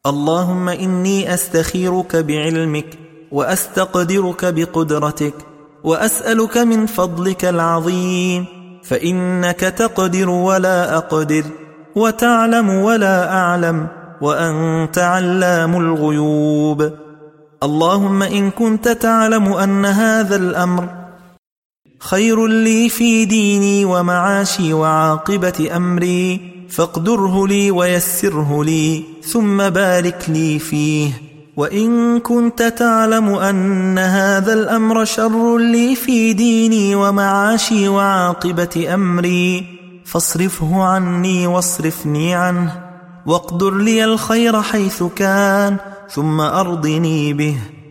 اللهم إني أستخيرك بعلمك وأستقدرك بقدرتك وأسألك من فضلك العظيم، فإنك تقدر ولا أقدر، وتعلم ولا أعلم، وأنت علام الغيوب. اللهم إن كنت تعلم أن هذا الأمر خير لي في ديني ومعاشي وعاقبة أمري فاقدره لي ويسره لي ثم بارك لي فيه، وإن كنت تعلم أن هذا الأمر شر لي في ديني ومعاشي وعاقبة أمري فاصرفه عني واصرفني عنه، واقدر لي الخير حيث كان ثم أرضني به.